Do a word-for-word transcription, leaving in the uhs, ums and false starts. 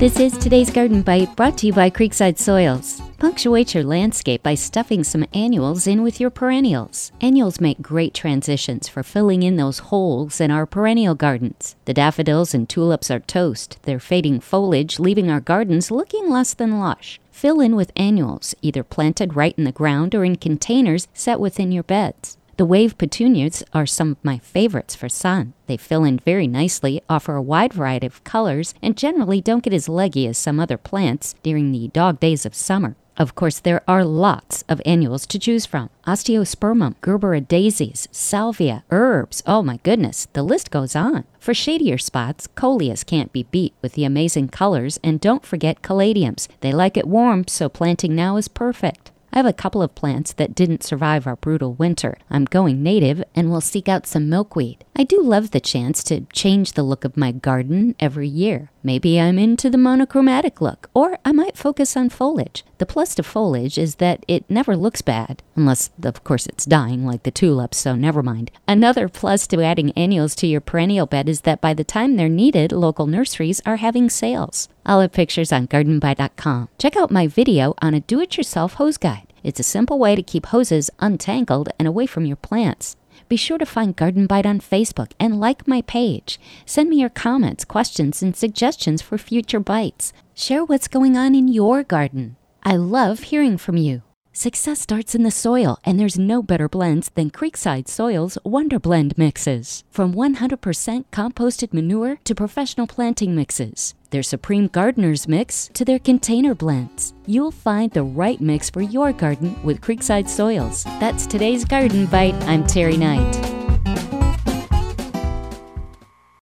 This is today's Garden Bite, brought to you by Creekside Soils. Punctuate your landscape by stuffing some annuals in with your perennials. Annuals make great transitions for filling in those holes in our perennial gardens. The daffodils and tulips are toast, their fading foliage leaving our gardens looking less than lush. Fill in with annuals, either planted right in the ground or in containers set within your beds. The wave petunias are some of my favorites for sun. They fill in very nicely, offer a wide variety of colors, and generally don't get as leggy as some other plants during the dog days of summer. Of course, there are lots of annuals to choose from. Osteospermum, Gerbera daisies, salvia, herbs, oh my goodness, the list goes on. For shadier spots, coleus can't be beat with the amazing colors, and don't forget caladiums. They like it warm, so planting now is perfect. I have a couple of plants that didn't survive our brutal winter. I'm going native and will seek out some milkweed. I do love the chance to change the look of my garden every year. Maybe I'm into the monochromatic look, or I might focus on foliage. The plus to foliage is that it never looks bad, unless, of course, it's dying like the tulips, so never mind. Another plus to adding annuals to your perennial bed is that by the time they're needed, local nurseries are having sales. I'll have pictures on garden bite dot com. Check out my video on a do-it-yourself hose guide. It's a simple way to keep hoses untangled and away from your plants. Be sure to find Garden Bite on Facebook and like my page. Send me your comments, questions, and suggestions for future bites. Share what's going on in your garden. I love hearing from you. Success starts in the soil, and there's no better blends than Creekside Soils Wonder Blend mixes. From one hundred percent composted manure to professional planting mixes, their Supreme Gardener's Mix to their container blends. You'll find the right mix for your garden with Creekside Soils. That's today's Garden Bite. I'm Terry Knight.